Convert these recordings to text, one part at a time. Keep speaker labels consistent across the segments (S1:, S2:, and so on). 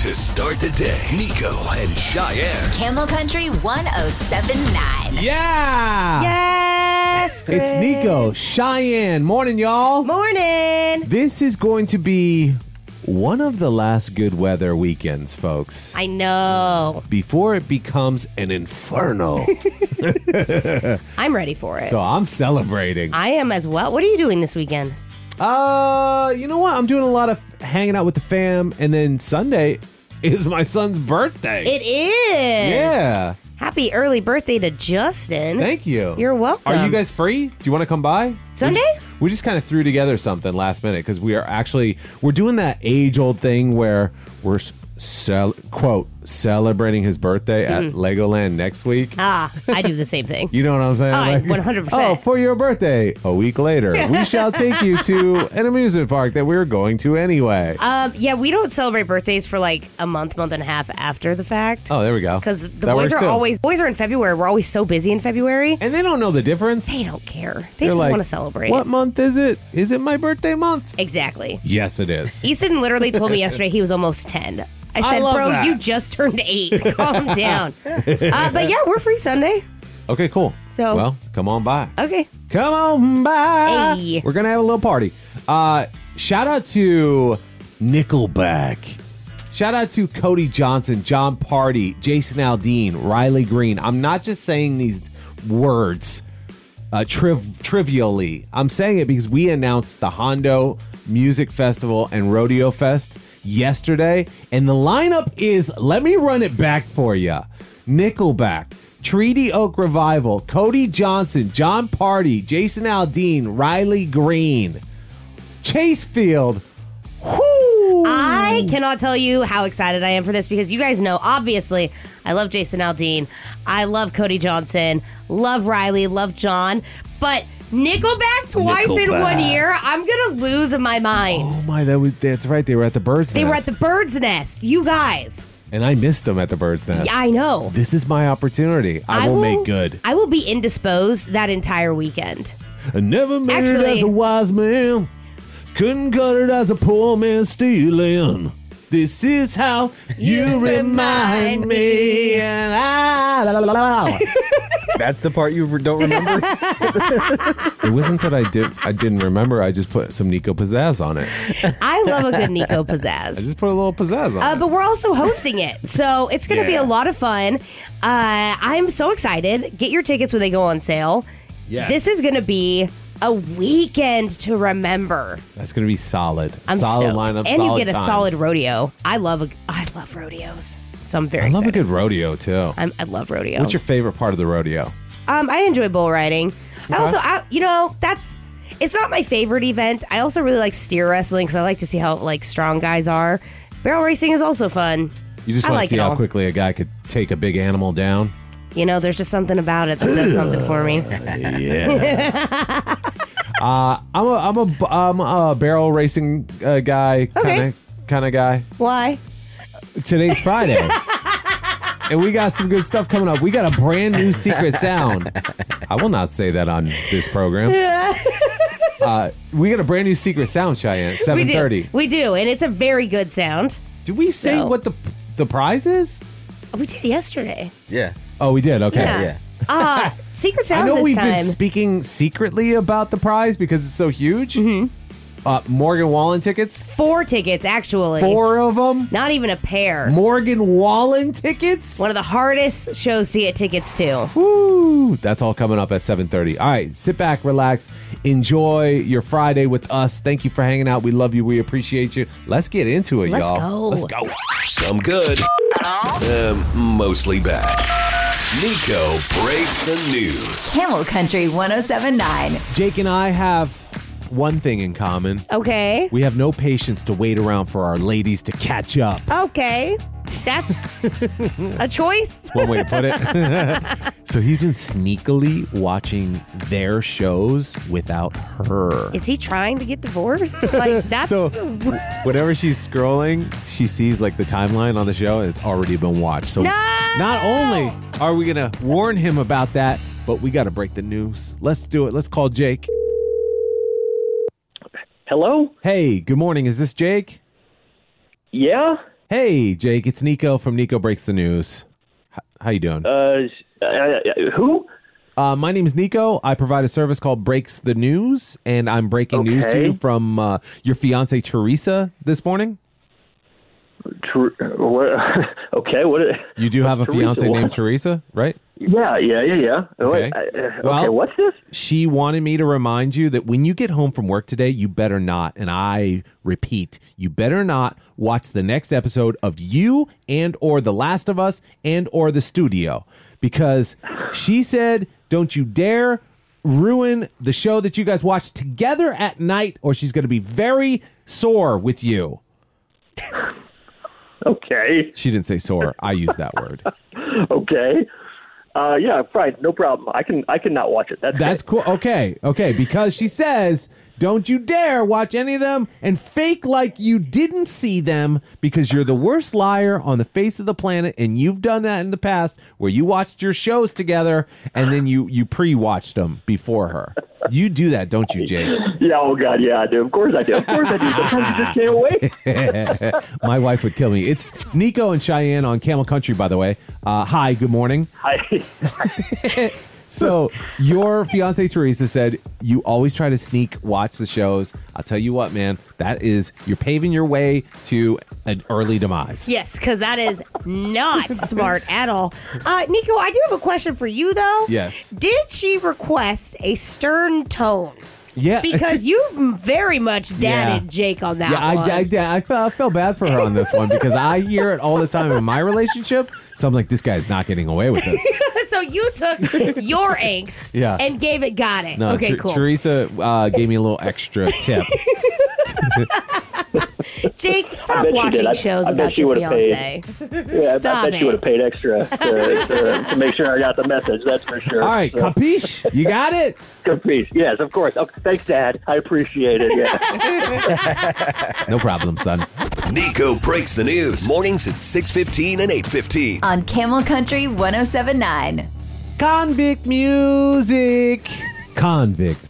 S1: to start the day. Nico and Cheyenne.
S2: Camel Country 107.9.
S3: Yeah!
S4: Yes, Chris.
S3: It's Nico, Cheyenne. Morning, y'all.
S4: Morning.
S3: This is going to be one of the last good weather weekends, folks.
S4: I know.
S3: Before it becomes an inferno.
S4: I'm ready for it.
S3: So I'm celebrating.
S4: I am as well. What are you doing this weekend?
S3: You know what? I'm doing a lot of hanging out with the fam, and then Sunday is my son's birthday.
S4: It is.
S3: Yeah.
S4: Happy early birthday to Justin.
S3: Thank you.
S4: You're welcome.
S3: Are you guys free? Do you want to come by?
S4: Sunday?
S3: We just kind of threw together something last minute because we're doing that age-old thing where we're celebrating his birthday at Legoland next week.
S4: I do the same thing.
S3: You know what I'm saying?
S4: 100%.
S3: Oh, for your birthday, a week later, we shall take you to an amusement park that we're going to anyway.
S4: Yeah, we don't celebrate birthdays for like a month and a half after the fact.
S3: Oh, there we go.
S4: Because the
S3: That
S4: boys
S3: works
S4: are
S3: too.
S4: boys are in February. We're always so busy in February.
S3: And they don't know the difference.
S4: They don't care.
S3: They're
S4: They just
S3: like,
S4: want to celebrate.
S3: What month is it? Is it my birthday month?
S4: Exactly.
S3: Yes, it is.
S4: Easton literally told me yesterday he was almost 10. I said,
S3: love
S4: bro,
S3: that.
S4: you just turned 8. Calm down. But yeah, we're free Sunday.
S3: Okay, cool.
S4: So-
S3: well, come on by.
S4: Okay.
S3: Come on by.
S4: Hey.
S3: We're going to have a little party. Shout out to Nickelback. Shout out to Cody Johnson, John Party, Jason Aldean, Riley Green. I'm not just saying these words trivially. I'm saying it because we announced the Hondo Music Festival and Rodeo Fest yesterday, and the lineup is, let me run it back for you. Nickelback, Treaty Oak Revival, Cody Johnson, John Party, Jason Aldean, Riley Green, Chase Field. Whoo!
S4: I cannot tell you how excited I am for this because you guys know, obviously, I love Jason Aldean. I love Cody Johnson. Love Riley. Love John. But Nickelback twice in 1 year, I'm going to lose my mind.
S3: Oh my, that's right. They were at the Bird's Nest.
S4: They were at the Bird's Nest. You guys.
S3: And I missed them at the Bird's Nest.
S4: Yeah, I know.
S3: This is my opportunity. I will make good.
S4: I will be indisposed that entire weekend.
S3: I never made it
S4: Actually-
S3: as a wise man. Couldn't cut it as a poor man stealing. This is how you remind me. And
S5: That's the part you don't remember?
S3: It wasn't that I didn't remember. I just put some Nico pizzazz on it.
S4: I love a good Nico
S3: I
S4: pizzazz.
S3: just put a little pizzazz on it.
S4: But we're also hosting it, so it's going to be a lot of fun. I'm so excited. Get your tickets when they go on sale.
S3: Yes.
S4: This is going to be a weekend to remember.
S3: That's going to be solid.
S4: I'm
S3: solid
S4: stoked.
S3: lineup,
S4: and
S3: solid
S4: you get a
S3: times.
S4: solid rodeo. I love rodeos, so I'm very
S3: I love a
S4: excited.
S3: good rodeo, too.
S4: I love rodeo.
S3: What's your favorite part of the rodeo?
S4: I enjoy bull riding. I also, it's not my favorite event. I also really like steer wrestling because I like to see how strong guys are. Barrel racing is also fun.
S3: You just
S4: I
S3: want
S4: like
S3: to see
S4: it
S3: how
S4: all.
S3: quickly a guy could take a big animal down?
S4: There's just something about it that does something for me.
S3: Yeah. I'm a barrel racing guy, kind of guy.
S4: Why?
S3: Today's Friday. And we got some good stuff coming up. We got a brand new secret sound. I will not say that on this program. We got a brand new secret sound, Cheyenne, 7:30.
S4: We do, and it's a very good sound.
S3: Did we say
S4: So-
S3: what the prize is?
S4: We did yesterday.
S5: Yeah.
S3: Oh, we did. Okay.
S5: Yeah.
S4: Secret
S3: I
S4: sound
S3: know
S4: this
S3: we've
S4: time.
S3: been speaking secretly about the prize because it's so huge. Mm-hmm. Morgan Wallen tickets.
S4: 4 tickets, actually.
S3: 4 of them.
S4: Not even a pair.
S3: Morgan Wallen tickets.
S4: One of the hardest shows to get tickets to.
S3: Woo! That's all coming up at 7:30. All right, sit back, relax, enjoy your Friday with us. Thank you for hanging out. We love you. We appreciate you. Let's get into it,
S4: Let's
S3: y'all.
S4: go.
S3: Let's go.
S1: Some good. Mostly bad. Nico breaks the news.
S2: Camel Country 107.9.
S3: Jake and I have one thing in common.
S4: Okay.
S3: We have no patience to wait around for our ladies to catch up.
S4: Okay. That's a choice.
S3: One way to put it. So he's been sneakily watching their shows without her.
S4: Is he trying to get divorced? That's
S3: So whenever she's scrolling, she sees the timeline on the show and it's already been watched. So
S4: No!
S3: not only are we going to warn him about that, but we got to break the news. Let's do it. Let's call Jake.
S6: Hello?
S3: Hey, good morning. Is this Jake?
S6: Yeah?
S3: Hey, Jake, it's Nico from Nico Breaks the News. How you doing?
S6: Who?
S3: My name is Nico. I provide a service called Breaks the News, and I'm breaking news to you from your fiance Teresa this morning.
S6: Okay, what?
S3: You do have a fiance named Teresa, right?
S6: Yeah.
S3: Okay.
S6: Okay, what's this?
S3: She wanted me to remind you that when you get home from work today, you better not, and I repeat, you better not watch the next episode of You and or The Last of Us and or The Studio, because she said, don't you dare ruin the show that you guys watch together at night, or she's going to be very sore with you.
S6: Okay.
S3: She didn't say sore. I used that word.
S6: Okay. Yeah, fine, no problem. I can not watch it.
S3: That's cool. Okay, because she says, don't you dare watch any of them and fake like you didn't see them, because you're the worst liar on the face of the planet, and you've done that in the past where you watched your shows together and then you pre-watched them before her. You do that, don't you, Jake?
S6: Yeah, oh God, yeah, I do. Of course I do. Sometimes you just can't wait.
S3: My wife would kill me. It's Nico and Cheyenne on Camel Country, by the way. Hi, good morning.
S6: Hi.
S3: So your fiance Teresa said you always try to sneak watch the shows. I'll tell you what, man, you're paving your way to an early demise.
S4: Yes, because that is not smart at all. Nico, I do have a question for you, though.
S3: Yes.
S4: Did she request a stern tone?
S3: Yeah.
S4: Because you very much dadded Jake on that one.
S3: I felt bad for her on this one because I hear it all the time in my relationship. So I'm like, this guy's not getting away with this.
S4: So you took your angst and gave it got it.
S3: No,
S4: okay, cool.
S3: Teresa gave me a little extra tip.
S4: Jake, stop watching shows about your fiance.
S6: Yeah, I bet you would have paid extra to make sure I got the message. That's for sure.
S3: All right, capiche? You got it?
S6: Capiche? Yes, of course. Okay, thanks, Dad. I appreciate it. Yeah.
S3: No problem, son.
S1: Nico Breaks the News. Mornings at 6:15 and 8:15.
S2: On Camel Country 107.9.
S3: Convict music. Convict.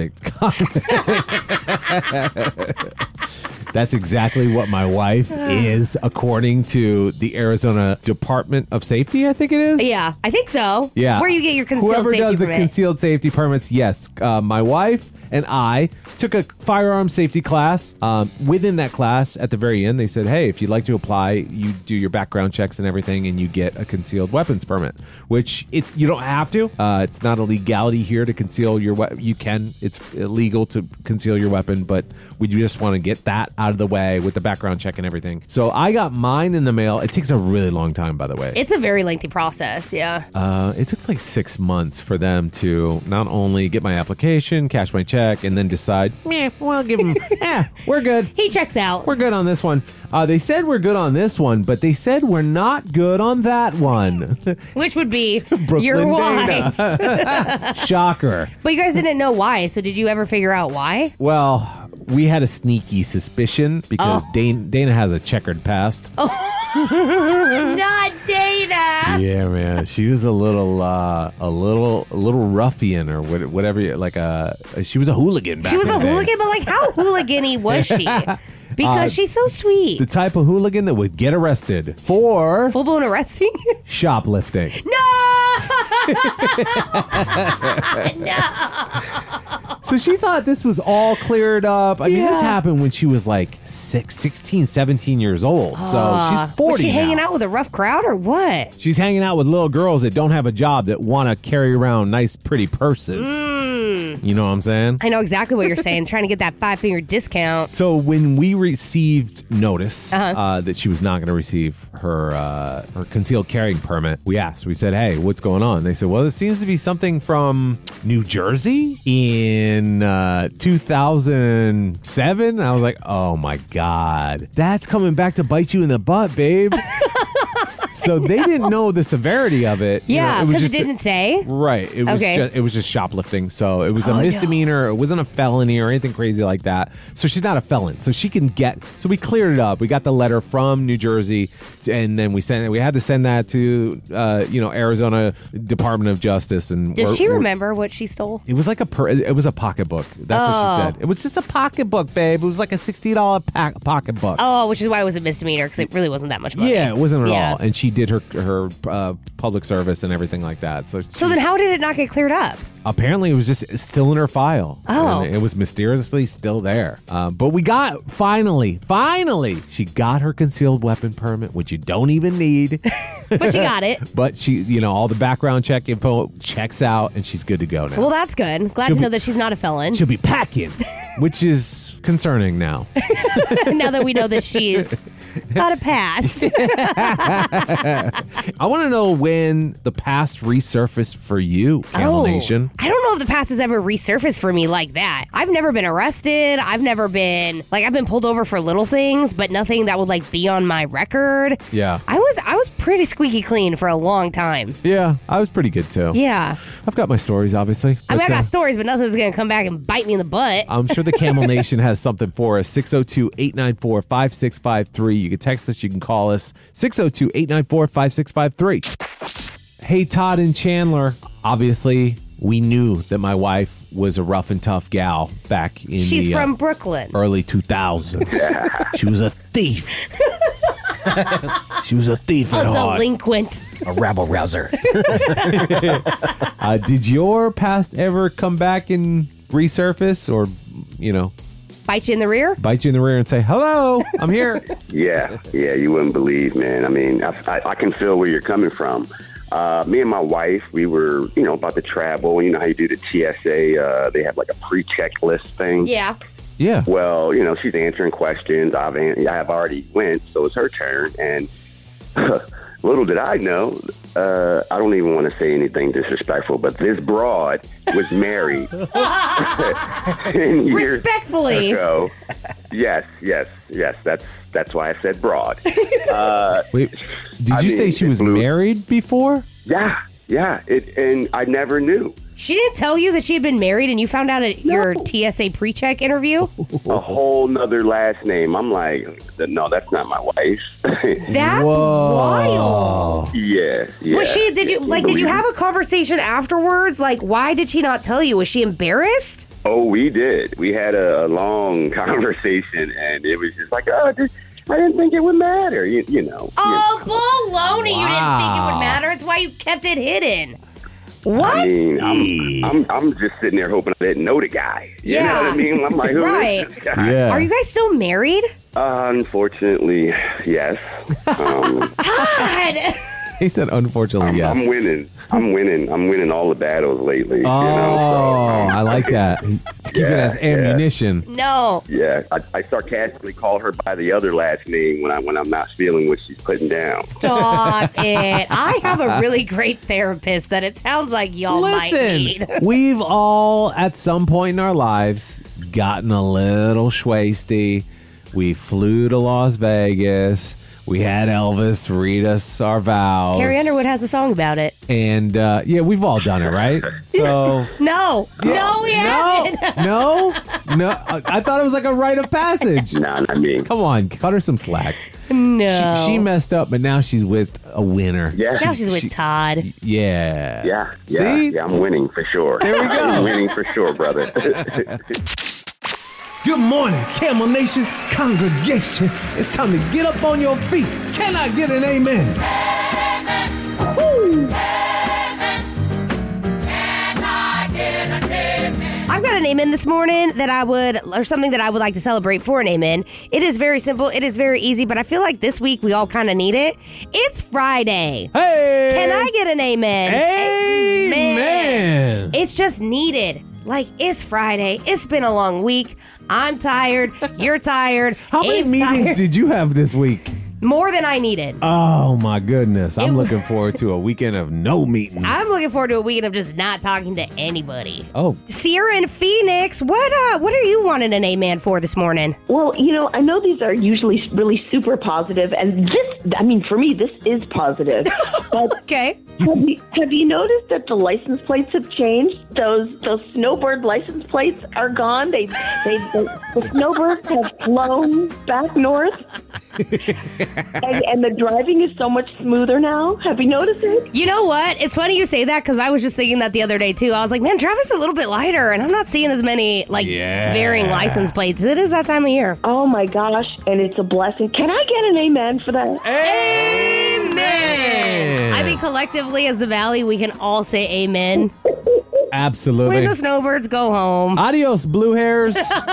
S3: That's exactly what my wife is, according to the Arizona Department of Safety, I think it is.
S4: Yeah, I think so.
S3: Yeah.
S4: Where you get your concealed
S3: Whoever
S4: safety
S3: does
S4: permit.
S3: the concealed safety permits, yes. My wife and I took a firearm safety class. Within that class, at the very end, they said, hey, if you'd like to apply, you do your background checks and everything, and you get a concealed weapons permit, which you don't have to. It's not a legality here to conceal your weapon. You can. It's illegal to conceal your weapon, but we just want to get that out of the way with the background check and everything. So I got mine in the mail. It takes a really long time, by the way.
S4: It's a very lengthy process, yeah.
S3: It took like 6 months for them to not only get my application, cash my check, and then decide, we'll give them, we're good.
S4: He checks out.
S3: We're good on this one. They said we're good on this one, but they said we're not good on that one.
S4: Which would be
S3: Brooklyn
S4: your wife.
S3: Dana. Shocker.
S4: But you guys didn't know why, so did you ever figure out why?
S3: Well, we had a sneaky suspicion because Dana has a checkered past.
S4: Not Dana.
S3: Yeah, man. She was a little ruffian or whatever. She was a hooligan back
S4: She was
S3: in
S4: a
S3: the
S4: hooligan,
S3: days.
S4: but like how hooligan-y was she? Because she's so sweet.
S3: The type of hooligan that would get arrested for
S4: Full-blown arresting?
S3: shoplifting.
S4: No!
S3: So she thought this was all cleared up. I mean, this happened when she was like 16, 17 years old. So she's 40
S4: Was she hanging
S3: now.
S4: out with a rough crowd or what?
S3: She's hanging out with little girls that don't have a job that want to carry around nice, pretty purses. You know what I'm saying?
S4: I know exactly what you're saying. Trying to get that 5-finger discount.
S3: So when we received notice that she was not going to receive her concealed carrying permit, we asked. We said, hey, what's going on? They said, well, it seems to be something from New Jersey in 2007. I was like, oh, my God. That's coming back to bite you in the butt, babe. So they didn't know the severity of it.
S4: Yeah,
S3: it was
S4: because
S3: just
S4: it didn't say.
S3: Right. It was
S4: Okay.
S3: it was just shoplifting. So it was a misdemeanor. It wasn't a felony or anything crazy like that. So she's not a felon. So she can get. So we cleared it up. We got the letter from New Jersey, and then we sent it. We had to send that to Arizona Department of Justice. And
S4: Did she remember what she stole?
S3: It was like it was a pocketbook. That's what she said. It was just a pocketbook, babe. It was like a $60 pocketbook.
S4: Oh, which is why it was a misdemeanor, because it really wasn't that much money.
S3: Yeah, it wasn't at
S4: Yeah.
S3: all. And she did her public service and everything like that. So
S4: then how did it not get cleared up?
S3: apparently it was just still in her file.
S4: Oh.
S3: And it was mysteriously still there. But we got, finally, she got her concealed weapon permit, which you don't even need.
S4: But she got it.
S3: But she, all the background check info checks out, and she's good to go now.
S4: Well, that's good. Glad to know that she's not a felon.
S3: She'll be packing, which is concerning now.
S4: Now that we know that she's got a past.
S3: I want to know when the past resurfaced for you, Camel Nation.
S4: I don't know if the past has ever resurfaced for me like that. I've never been arrested. I've never been, I've been pulled over for little things, but nothing that would, be on my record.
S3: Yeah.
S4: I was pretty squeaky clean for a long time.
S3: Yeah, I was pretty good too.
S4: Yeah.
S3: I've got my stories, obviously.
S4: I
S3: but,
S4: got stories, but nothing's going to come back and bite me in the butt.
S3: I'm sure the Camel Nation has something for us. 602-894-5653. You can text us. You can call us. 602-894-5653. Hey, Todd and Chandler. Obviously, we knew that my wife was a rough and tough gal back in
S4: She's from Brooklyn.
S3: early 2000s. She was a thief. She was a thief at
S4: A
S3: heart.
S4: delinquent.
S5: A rabble rouser.
S3: Did your past ever come back and resurface or,
S4: Bite you in the rear?
S3: bite you in the rear and say, hello, I'm here?
S7: Yeah, you wouldn't believe, man. I mean, I can feel where you're coming from. Me and my wife, we were, about to travel. You know how you do the TSA? They have like a pre-check list thing.
S4: Yeah.
S3: Yeah.
S7: Well, she's answering questions. I have already went, so it's her turn. And little did I know, I don't even want to say anything disrespectful, but this broad was married 10 years
S4: Respectfully.
S7: ago. Yes. That's why I said broad.
S3: Wait, did you say she was married before?
S7: Yeah. And I never knew.
S4: She didn't tell you that she had been married and you found out at your TSA pre-check interview?
S7: A whole nother last name. I'm like, no, that's not my wife.
S4: That's wild.
S7: Yeah.
S4: Was she, did you have a conversation afterwards? Why did she not tell you? Was she embarrassed?
S7: Oh, we did. We had a long conversation, and it was just like, I didn't think it would matter, you know.
S4: Oh, baloney. You didn't think it
S3: Wow.
S4: would matter. It's why you kept it hidden. What?
S7: I mean, I'm just sitting there hoping I didn't know the guy. You know what I mean? I'm like, who is this guy?
S3: Yeah.
S4: Are you guys still married?
S7: Unfortunately, yes.
S4: God.
S3: He said, unfortunately, yes.
S7: I'm winning all the battles lately.
S3: I like that. It's keeping it as ammunition.
S4: No.
S7: Yeah, I sarcastically call her by the other last name when I'm not feeling what she's putting down.
S4: Stop it. I have a really great therapist that it sounds like y'all might need.
S3: Listen, we've all, at some point in our lives, gotten a little schwasty. We flew to Las Vegas. We had Elvis read us our vows.
S4: Carrie Underwood has a song about it.
S3: And, we've all done it, right? So...
S4: No, we haven't.
S3: No. I thought it was like a rite of passage.
S7: Nah, not me.
S3: Come on, cut her some slack.
S4: No.
S3: She messed up, but now she's with a winner.
S7: Yeah.
S4: Now she's with Todd.
S3: Yeah.
S7: Yeah,
S3: See?
S7: yeah, I'm winning for sure.
S3: There we go.
S7: I'm winning for sure, brother.
S3: Good morning, Camel Nation congregation. It's time to get up on your feet. Can I get an amen? Woo.
S4: I've got an amen this morning something that I would like to celebrate for an amen. It is very simple. It is very easy, but I feel like this week we all kind of need it. It's Friday.
S3: Hey!
S4: Can I get an amen?
S3: Amen!
S4: It's just needed. It's Friday. It's been a long week. I'm tired. You're tired.
S3: How many
S4: Abe's
S3: meetings
S4: tired.
S3: did you have this week?
S4: More than I needed.
S3: Oh, my goodness. I'm looking forward to a weekend of no meetings.
S4: I'm looking forward to a weekend of just not talking to anybody.
S3: Oh,
S4: Sierra and Phoenix, what are you wanting an amen for this morning?
S8: Well, I know these are usually really super positive, and for me, this is positive. But
S4: Okay.
S8: have you noticed that the license plates have changed? Those snowbird license plates are gone. The snowbirds have flown back north, and the driving is so much smoother now. Have you noticed it?
S4: You know what? It's funny you say that because I was just thinking that the other day too. I was like, man, traffic's a little bit lighter, and I'm not seeing as many varying license plates. It is that time of year.
S8: Oh my gosh, and it's a blessing. Can I get an amen for that?
S4: Amen. I think collectively as the Valley, we can all say amen.
S3: absolutely.
S4: When the snowbirds go home.
S3: Adios, blue hairs.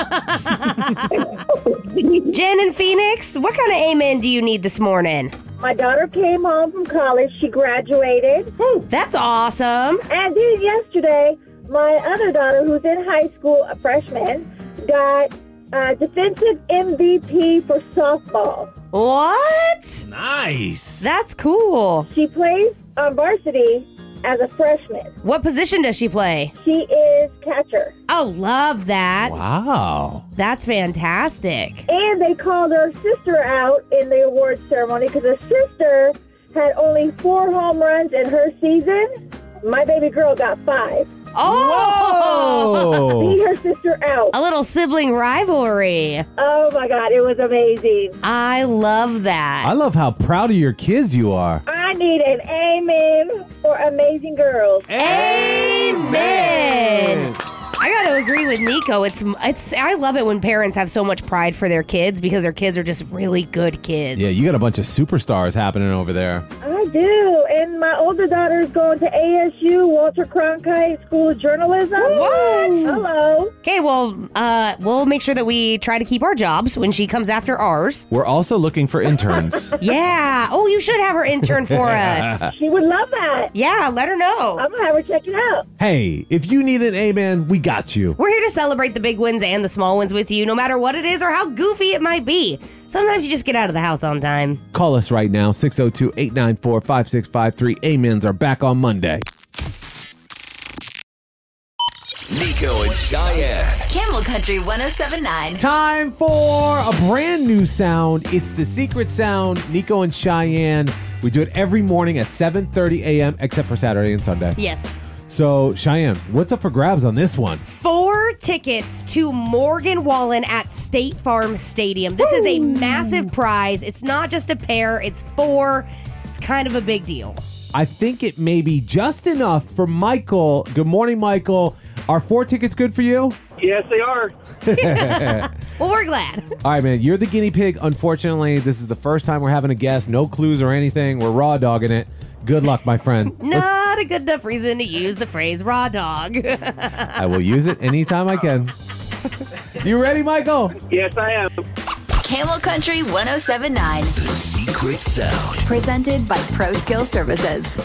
S4: Jen and Phoenix, what kind of amen do you need this morning?
S9: My daughter came home from college. She graduated.
S4: That's awesome.
S9: And then yesterday, my other daughter, who's in high school, a freshman, got defensive MVP for softball.
S4: What?
S3: Nice.
S4: That's cool.
S9: She plays on varsity as a freshman.
S4: What position does she play?
S9: She is catcher.
S4: Oh, love that.
S3: Wow.
S4: That's fantastic.
S9: And they called her sister out in the awards ceremony because her sister had only 4 home runs in her season. My baby girl got 5.
S4: Oh!
S9: Beat her sister out.
S4: A little sibling rivalry.
S9: Oh my God, it was amazing.
S4: I love that.
S3: I love how proud of your kids you are.
S9: I need an amen for amazing girls.
S4: Amen. I got to agree with Nico. It's. I love it when parents have so much pride for their kids because their kids are just really good kids.
S3: Yeah, you got a bunch of superstars happening over there.
S9: I do. And my older daughter is going to ASU, Walter Cronkite School of Journalism.
S4: What?
S9: Hello.
S4: Okay, well, we'll make sure that we try to keep our jobs when she comes after ours.
S3: We're also looking for interns.
S4: Yeah. Oh, you should have her intern for us.
S9: She would love that.
S4: Yeah, let her know.
S9: I'm going to have her check it out.
S3: Hey, if you need an amen, we got you.
S4: We're here to celebrate the big wins and the small ones with you, no matter what it is or how goofy it might be. Sometimes you just get out of the house on time.
S3: Call us right now, 602-894-5653. Amens are back on Monday.
S1: Nico and Cheyenne.
S2: Camel Country 1079.
S3: Time for a brand new sound. It's the secret sound, Nico and Cheyenne. We do it every morning at 7:30 a.m., except for Saturday and Sunday.
S4: Yes.
S3: So, Cheyenne, what's up for grabs on this one?
S4: 4 tickets to Morgan Wallen at State Farm Stadium. This is a massive prize. It's not just a pair, it's 4. It's kind of a big deal.
S3: I think it may be just enough for Michael. Good morning, Michael. Are 4 tickets good for you?
S6: Yes, they are.
S4: Well, we're glad.
S3: All right, man. You're the guinea pig. Unfortunately, this is the first time we're having a guest. No clues or anything. We're raw dogging it. Good luck, my friend.
S4: Not a good enough reason to use the phrase raw dog.
S3: I will use it anytime I can. You ready, Michael?
S6: Yes, I am.
S2: Camel Country 1079.
S1: The secret sound.
S2: Presented by Pro Skill Services.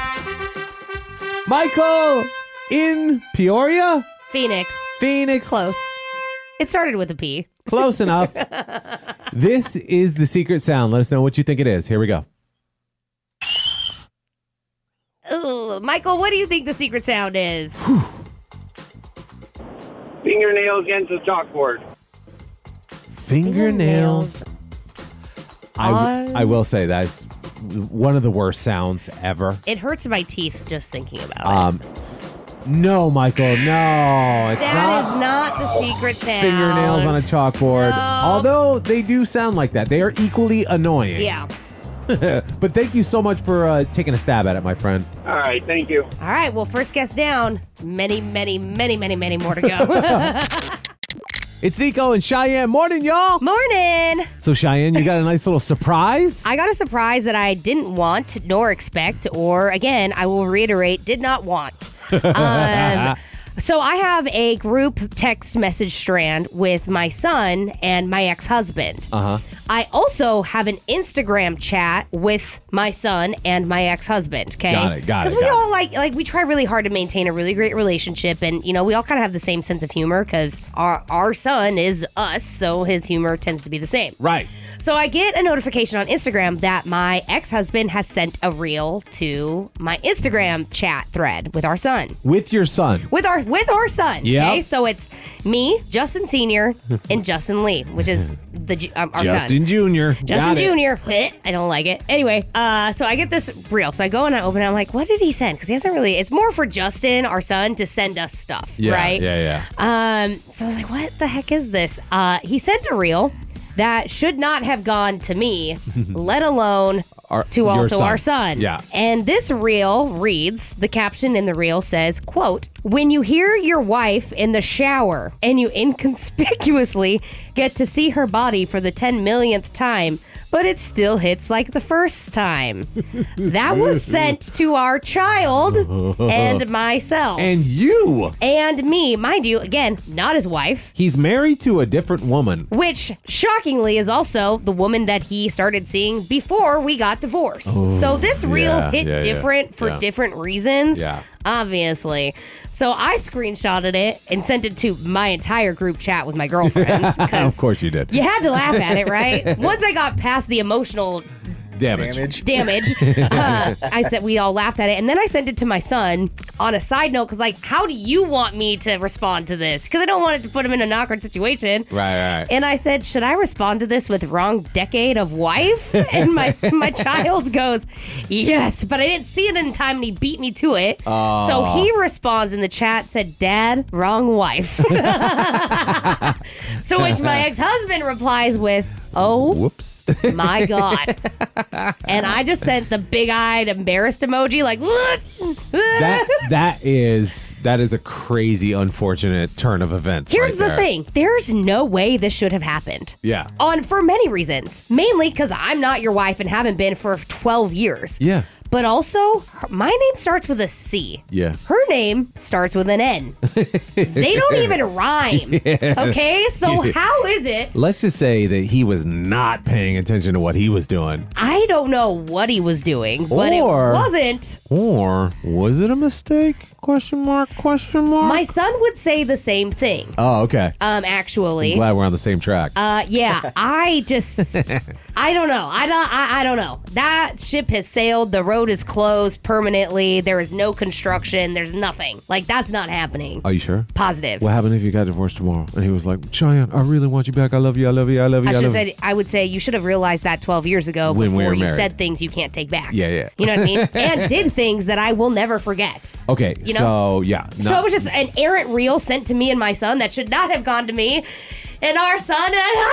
S3: Michael in Peoria?
S4: Phoenix.
S3: Phoenix.
S4: Close. It started with a P.
S3: Close enough. This is the secret sound. Let us know what you think it is. Here we go.
S4: Ooh, Michael, what do you think the secret sound is?
S6: Fingernails against the chalkboard.
S3: Fingernails. I will say that's one of the worst sounds ever.
S4: It hurts my teeth just thinking about it.
S3: No, Michael, no. It's
S4: That is not the secret sound.
S3: fingernails on a chalkboard.
S4: No.
S3: Although they do sound like that. They are equally annoying.
S4: Yeah.
S3: But thank you so much for taking a stab at it, my friend.
S6: All right, thank you.
S4: All right, well, first guess down. Many more to go.
S3: It's Nico and Cheyenne. Morning, y'all.
S4: Morning.
S3: So, Cheyenne, you got a nice little surprise?
S4: I got a surprise that I didn't want nor expect, or again, I will reiterate, did not want. So I have a group text message strand with my son and my ex-husband.
S3: Uh-huh.
S4: I also have an Instagram chat with my son and my ex-husband, okay?
S3: Got it.
S4: Because we all like we try really hard to maintain a really great relationship, and we all kind of have the same sense of humor because our son is us, so his humor tends to be the same.
S3: Right.
S4: So I get a notification on Instagram that my ex-husband has sent a reel to my Instagram chat thread with our son.
S3: With your son.
S4: With our son.
S3: Yep.
S4: Okay, so it's me, Justin Sr., and Justin Lee, which is our
S3: Justin
S4: son.
S3: Jr.
S4: Justin Jr. I don't like it. Anyway, so I get this reel. So I go and I open it. I'm like, what did he send? Because he hasn't really. It's more for Justin, our son, to send us stuff, right?
S3: Yeah.
S4: So I was like, what the heck is this? He sent a reel that should not have gone to me, let alone to also our son.
S3: Yeah.
S4: And this reel reads, the caption in the reel says, quote, when you hear your wife in the shower and you inconspicuously get to see her body for the 10 millionth time, but it still hits like the first time. That was sent to our child and myself.
S3: And you.
S4: And me, mind you, again, not his wife.
S3: He's married to a different woman.
S4: Which, shockingly, is also the woman that he started seeing before we got divorced. So this reel hit different for different reasons, obviously. So I screenshotted it and sent it to my entire group chat with my girlfriends.
S3: Of course you did.
S4: You had to laugh at it, right? Once I got past the emotional
S3: damage.
S4: I said we all laughed at it, and then I sent it to my son on a side note because, like, how do you want me to respond to this? Because I don't want it to put him in an awkward situation.
S3: Right.
S4: And I said, should I respond to this with wrong decade of wife? And my child goes, yes, but I didn't see it in time, and he beat me to it. So he responds in the chat, said, Dad, wrong wife. So which my ex-husband replies with, oh,
S3: whoops,
S4: my God. And I just sent the big-eyed embarrassed emoji, like, what?
S3: That is a crazy, unfortunate turn of events.
S4: Here's
S3: right
S4: the
S3: there.
S4: thing. There's no way this should have happened.
S3: Yeah.
S4: For many reasons. Mainly because I'm not your wife and haven't been for 12 years.
S3: Yeah.
S4: But also, my name starts with a C.
S3: Yeah.
S4: Her name starts with an N. They don't even rhyme. Okay? So how is it?
S3: Let's just say that he was not paying attention to what he was doing.
S4: I don't know what he was doing, but it wasn't.
S3: Or was it a mistake? Question mark.
S4: My son would say the same thing.
S3: Oh, okay.
S4: Actually.
S3: I'm glad we're on the same track.
S4: Yeah. I don't know. I don't know. That ship has sailed. The road is closed permanently. There is no construction. There's nothing. Like, that's not happening.
S3: Are you sure?
S4: Positive.
S3: What happened if you got divorced tomorrow? And he was like, Cheyenne, I really want you back. I love you. I love you. I love you.
S4: I would say you should have realized that 12 years ago
S3: when we
S4: before
S3: were
S4: you
S3: married.
S4: said things you can't take back.
S3: Yeah.
S4: You know what I mean? And did things that I will never forget.
S3: Okay,
S4: You know?
S3: so yeah.
S4: So it was just an errant reel sent to me and my son that should not have gone to me and our son.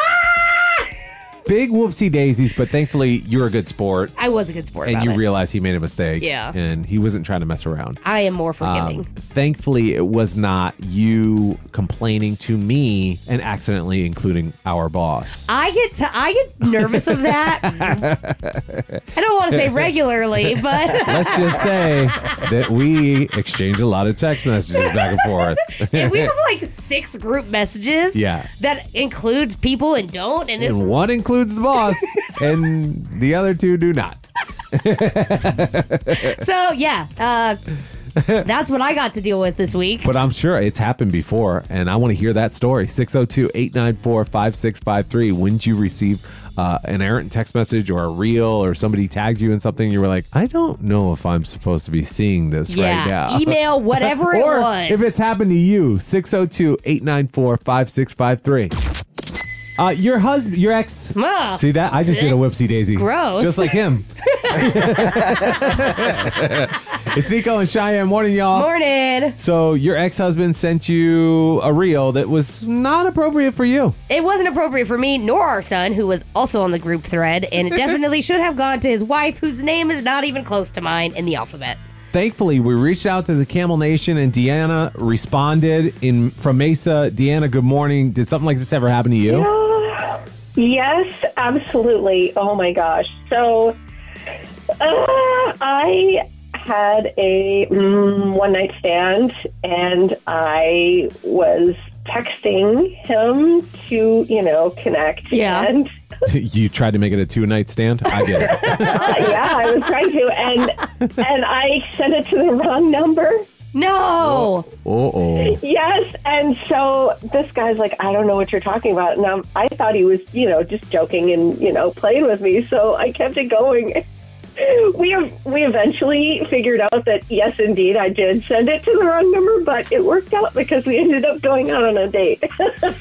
S3: Big whoopsie daisies, but thankfully you're a good sport.
S4: I was a good sport
S3: And
S4: about
S3: you
S4: it.
S3: realize he made a mistake.
S4: Yeah.
S3: And he wasn't trying to mess around.
S4: I am more forgiving.
S3: Thankfully, it was not you complaining to me and accidentally including our boss.
S4: I get nervous of that. I don't want to say regularly, but
S3: Let's just say that we exchange a lot of text messages back and forth.
S4: and we have like 6 group messages
S3: Yeah.
S4: that include people and don't. And it's
S3: And one includes the boss, and the other 2 do not.
S4: so, yeah. That's what I got to deal with this week.
S3: But I'm sure it's happened before, and I want to hear that story. 602-894-5653. When did you receive an errant text message or a reel, or somebody tagged you in something, you were like, I don't know if I'm supposed to be seeing this right now.
S4: Email, whatever it
S3: or
S4: was.
S3: if it's happened to you, 602-894-5653. Your husband, your ex.
S4: Ugh.
S3: See that? I just did a whoopsie daisy.
S4: Gross.
S3: Just like him. It's Nico and Cheyenne. Morning, y'all.
S4: Morning.
S3: So your ex-husband sent you a reel that was not appropriate for you.
S4: It wasn't appropriate for me nor our son, who was also on the group thread, and it definitely should have gone to his wife, whose name is not even close to mine in the alphabet.
S3: Thankfully, we reached out to the Camel Nation, and Deanna responded from Mesa. Deanna, good morning. Did something like this ever happen to you?
S8: Yes, absolutely. Oh my gosh. So I had a one-night stand, and I was texting him to, connect.
S4: Yeah.
S8: And
S3: You tried to make it a 2-night stand? I get it.
S8: yeah, I was trying to, and I sent it to the wrong number.
S4: No.
S3: Uh-oh.
S8: Yes, and so this guy's like, I don't know what you're talking about. And I thought he was, just joking and, playing with me. So I kept it going. We eventually figured out that, yes, indeed, I did send it to the wrong number, but it worked out because we ended up going out on a date.
S3: What?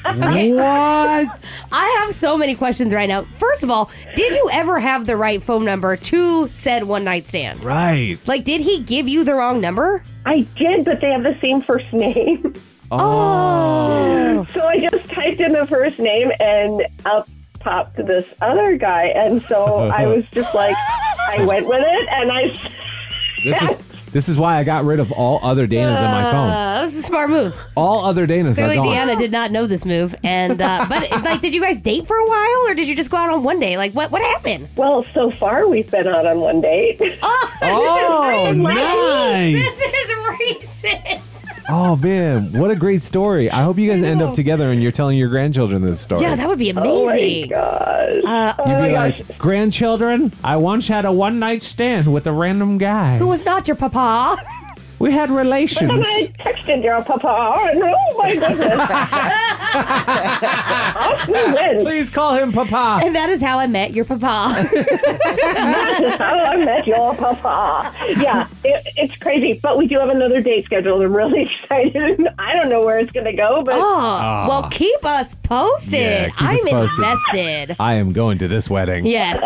S4: I have so many questions right now. First of all, did you ever have the right phone number to said one-night stand?
S3: Right.
S4: Like, did he give you the wrong number?
S8: I did, but they have the same first name.
S3: Oh.
S8: So I just typed in the first name and up popped this other guy. And so I was just like, I went with it and
S3: This is why I got rid of all other Danas on my phone.
S4: That was a smart move.
S3: All other Danas are
S4: Clearly,
S3: gone.
S4: Deanna did not know this move. And but like, did you guys date for a while, or did you just go out on one day? Like, what happened?
S8: Well, so far we've been out on one date.
S3: Oh, nice.
S4: This is recent.
S3: Oh, man. What a great story. I hope you guys end up together and you're telling your grandchildren this story.
S4: Yeah, that would be amazing.
S8: Oh, my gosh.
S3: You'd be like, grandchildren, I once had a one-night stand with a random guy.
S4: Who was not your papa?
S3: We had relations.
S8: But then I texted your papa, and oh my goodness. Off we went.
S3: Please call him Papa.
S4: And that is how I met your papa.
S8: That is how I met your papa. Yeah, it's crazy, but we do have another date scheduled. I'm really excited. I don't know where it's going to go, but...
S4: Well, keep us posted.
S3: Yeah, keep us
S4: I'm
S3: posted.
S4: invested.
S3: I am going to this wedding.
S4: Yes.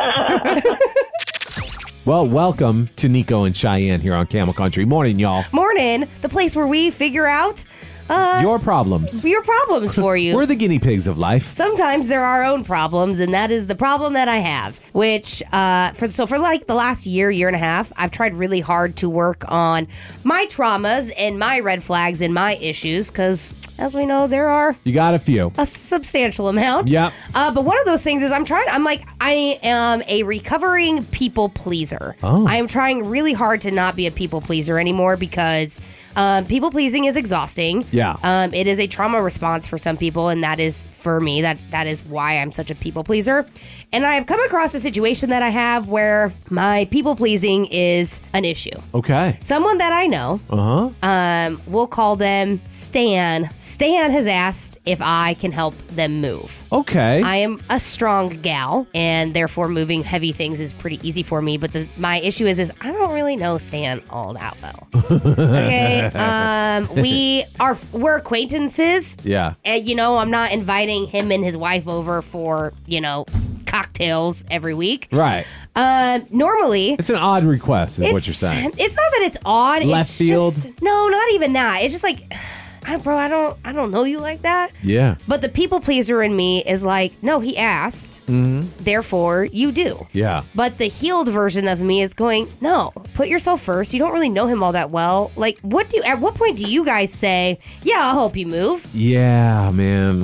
S3: Well, welcome to Nico and Cheyenne here on Camel Country. Morning, y'all.
S4: Morning, the place where we figure out
S3: Your problems.
S4: your problems for you.
S3: We're the guinea pigs of life.
S4: Sometimes they're our own problems, and that is the problem that I have. Which, for like the last year and a half, I've tried really hard to work on my traumas and my red flags and my issues, because, as we know, there are
S3: You got a few.
S4: a substantial amount.
S3: Yep.
S4: But one of those things is I am a recovering people pleaser.
S3: Oh.
S4: I am trying really hard to not be a people pleaser anymore because people pleasing is exhausting.
S3: Yeah.
S4: It is a trauma response for some people, and that is for me. That is why I'm such a people pleaser. And I have come across a situation that I have where my people pleasing is an issue.
S3: Okay.
S4: Someone that I know, we'll call them Stan. Stan has asked if I can help them move.
S3: Okay.
S4: I am a strong gal, and therefore moving heavy things is pretty easy for me. But my issue is I don't really know Stan all that well. Okay, we're acquaintances.
S3: Yeah.
S4: And I'm not inviting him and his wife over for cocktails every week.
S3: Right.
S4: Normally,
S3: It's an odd request, is what you're saying.
S4: It's not that it's odd.
S3: Left
S4: it's
S3: field?
S4: Just, no, not even that. It's just like, bro, I don't know you like that.
S3: Yeah.
S4: But the people pleaser in me is like, no, he asked, therefore you do.
S3: Yeah.
S4: But the healed version of me is going, no, put yourself first. You don't really know him all that well. Like, at what point do you guys say, yeah, I'll help you move?
S3: Yeah, man.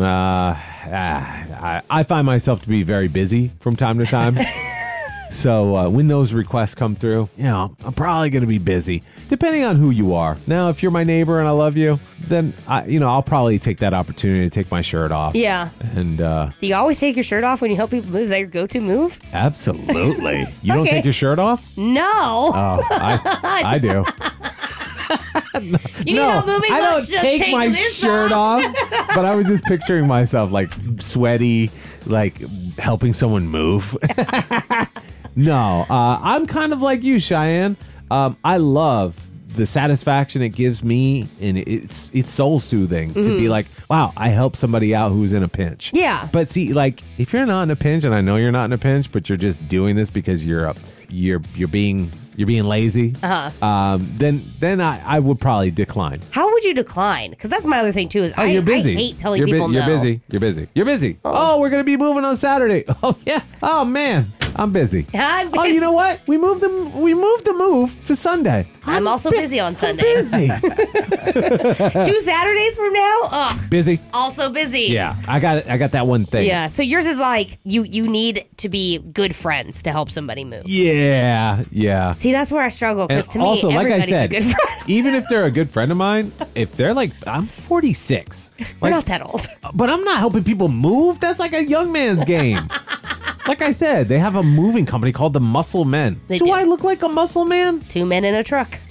S3: I find myself to be very busy from time to time. So when those requests come through, I'm probably going to be busy, depending on who you are. Now, if you're my neighbor and I love you, then I'll probably take that opportunity to take my shirt off.
S4: Yeah.
S3: And
S4: Do you always take your shirt off when you help people move? Is that your go-to move?
S3: absolutely. You don't
S4: Okay.
S3: take your shirt off?
S4: No.
S3: Oh, I do.
S4: You need help moving?
S3: I
S4: Let's
S3: don't
S4: just
S3: take my
S4: this
S3: shirt off. But I was just picturing myself like sweaty, like helping someone move. No, I'm kind of like you, Cheyenne. I love the satisfaction it gives me, and it's soul soothing to be like, wow, I helped somebody out who's in a pinch.
S4: Yeah.
S3: But see, like, if you're not in a pinch, and I know you're not in a pinch, but you're just doing this because you're being lazy, then I would probably decline.
S4: How would you decline? Because that's my other thing too. Is
S3: You're busy.
S4: I hate telling
S3: you're
S4: people no.
S3: You're busy. Oh, we're gonna be moving on Saturday. Oh yeah. Oh man, I'm busy.
S4: I'm
S3: Oh, you know what? We moved the move to Sunday.
S4: I'm also busy on Sunday.
S3: Busy.
S4: 2 Saturdays from now? Oh,
S3: Busy.
S4: also busy.
S3: Yeah, I got that one thing.
S4: Yeah. So yours is like you need to be good friends to help somebody move.
S3: Yeah.
S4: See, that's where I struggle because
S3: And
S4: to me,
S3: also, like I
S4: everybody's
S3: said,
S4: a good friend.
S3: even if they're a good friend of mine, if they're like, I'm 46.
S4: We're not that old.
S3: But I'm not helping people move. That's like a young man's game. Like I said, they have a moving company called the Muscle Men.
S4: They
S3: do
S4: do.
S3: I look like a muscle man?
S4: 2 men in a truck.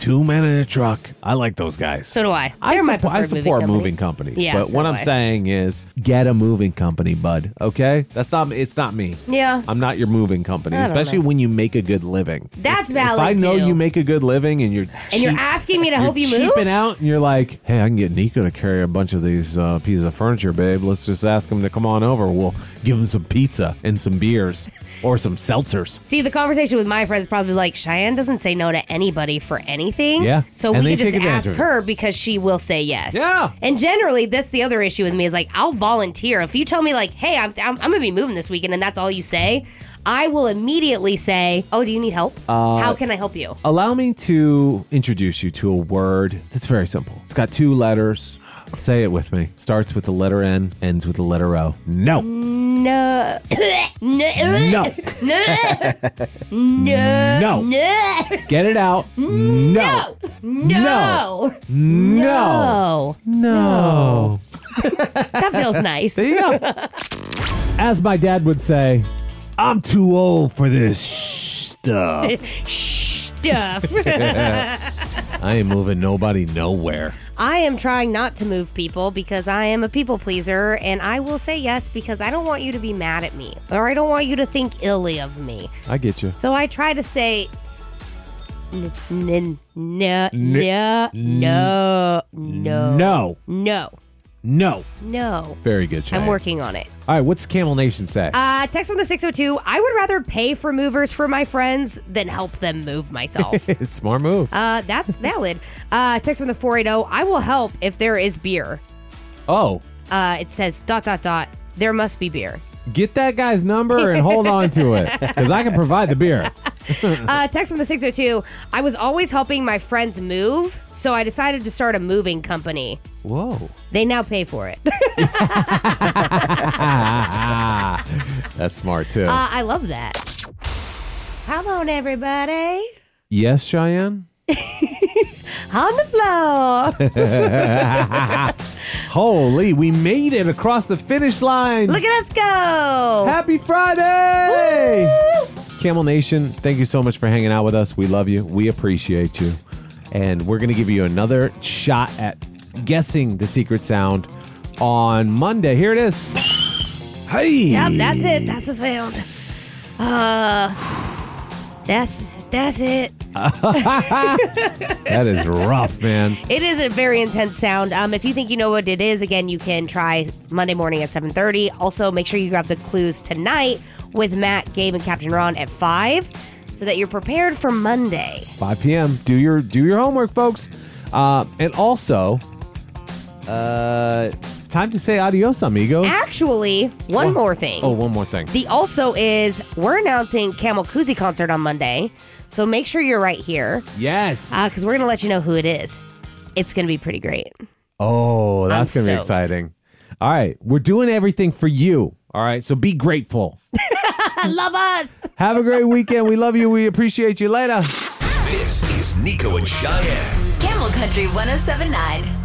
S3: 2 men in a truck. I like those guys.
S4: So do I.
S3: I
S4: They're my
S3: support
S4: preferred
S3: moving companies.
S4: Yeah,
S3: but
S4: so
S3: what
S4: do
S3: I'm
S4: I.
S3: saying is get a moving company, bud. Okay? It's not me.
S4: Yeah.
S3: I'm not your moving company,
S4: I don't
S3: especially
S4: know.
S3: when you make a good living.
S4: That's valid,
S3: If I know
S4: too.
S3: you make a good living and you're
S4: asking me to help you move?
S3: cheaping out and you're like, hey, I can get Nico to carry a bunch of these pieces of furniture, babe. Let's just ask him to come on over. We'll give him some pizza and some beers or some seltzers.
S4: See, the conversation with my friends is probably like, Cheyenne doesn't say no to anybody for anything.
S3: Yeah.
S4: So
S3: And
S4: we
S3: they
S4: could just
S3: take advantage
S4: ask
S3: of it.
S4: her because she will say yes.
S3: Yeah.
S4: And generally, that's the other issue with me is like, I'll volunteer. If you tell me like, hey, I'm going to be moving this weekend and that's all you say, I will immediately say, oh, do you need help? How can I help you?
S3: Allow me to introduce you to a word that's very simple. It's got 2 letters. Say it with me. Starts with the letter N, ends with the letter O. No.
S4: No.
S3: No.
S4: No.
S3: No. Get it out. No.
S4: No.
S3: No. No.
S4: That feels nice.
S3: There you go. As my dad would say, I'm too old for this stuff.
S4: Stuff.
S3: I ain't moving nobody nowhere.
S4: I am trying not to move people because I am a people pleaser, and I will say yes because I don't want you to be mad at me, or I don't want you to think illy of me.
S3: I get you.
S4: So I try to say no.
S3: Very good, Cheyenne.
S4: I'm working on it.
S3: All right, what's Camel Nation say?
S4: Text from the 602. I would rather pay for movers for my friends than help them move myself.
S3: Smart move.
S4: That's valid. Text from the 480. I will help if there is beer.
S3: Oh,
S4: It says ... There must be beer.
S3: get that guy's number and hold on to it because I can provide the beer.
S4: Text from the 602. I was always helping my friends move, so I decided to start a moving company.
S3: Whoa.
S4: They now pay for it.
S3: That's smart, too.
S4: I love that. Come on, everybody.
S3: Yes, Cheyenne?
S4: On the floor.
S3: Holy, we made it across the finish line.
S4: Look at us go.
S3: Happy Friday! Camel Nation, thank you so much for hanging out with us. We love you. We appreciate you. And we're going to give you another shot at guessing the secret sound on Monday. Here it is. Hey!
S4: Yep, that's it. That's the sound. That's it.
S3: That is rough, man.
S4: It is a very intense sound. If you think you know what it is, again, you can try Monday morning at 7:30. Also, make sure you grab the clues tonight with Matt, Gabe, and Captain Ron at 5 so that you're prepared for Monday.
S3: 5 p.m. Do your homework, folks. And also, time to say adios, amigos.
S4: Actually, one more thing.
S3: Oh, one more thing.
S4: The also is we're announcing Camel Koozie concert on Monday, so make sure you're right here
S3: Yes.
S4: because we're going to let you know who it is. It's going to be pretty great.
S3: Oh, that's going to be
S4: stoked.
S3: exciting. All right. We're doing everything for you. All right. So be grateful.
S4: Love us.
S3: Have a great weekend. We love you. We appreciate you. Later.
S1: This is Nico and Cheyenne.
S2: Camel Country 1079.